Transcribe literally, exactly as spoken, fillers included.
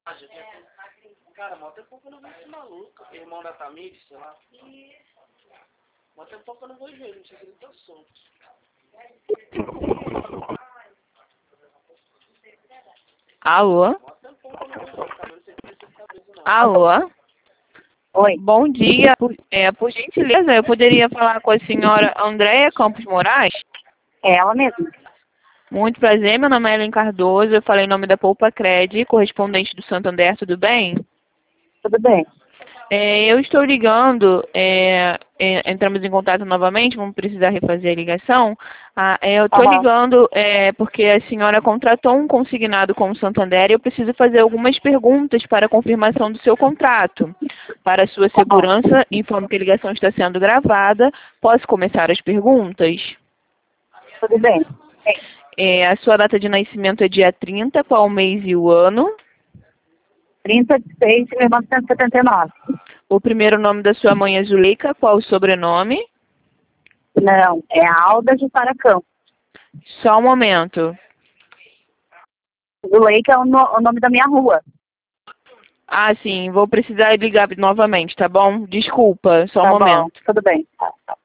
Ah, já tinha... Cara, mó tempo que eu não vejo esse maluco. Irmão da Tamires, sei lá. Mó tempo que eu não vejo ele, não sei se ele tá solto. Alô? Mó tempo que eu não vejo ele, cara. Não sei se ele tá preso, não. Alô? Oi. Bom dia. Por, é, por gentileza, eu poderia falar com a senhora Andréia Campos Moraes? É ela mesma. Muito prazer, meu nome é Ellen Cardoso, eu falei em nome da Poupa Cred, correspondente do Santander, tudo bem? Tudo bem. É, eu estou ligando, é, é, entramos em contato novamente, vamos precisar refazer a ligação. Ah, é, eu estou Uhum. ligando é, porque a senhora contratou um consignado com o Santander e eu preciso fazer algumas perguntas para a confirmação do seu contrato. Para a sua segurança, informo que a ligação está sendo gravada. Posso começar as perguntas? Tudo bem. É, a sua data de nascimento é dia trinta, qual o mês e o ano? trinta de seis de mil novecentos e setenta e nove. O primeiro nome da sua mãe é Zuleika, qual o sobrenome? Não, é a Alda de Paracão. Só um momento. Zuleika é o, no, o nome da minha rua. Ah, sim, vou precisar ligar novamente, tá bom? Desculpa, só um Tá momento. bom, tudo bem. Tá, tá.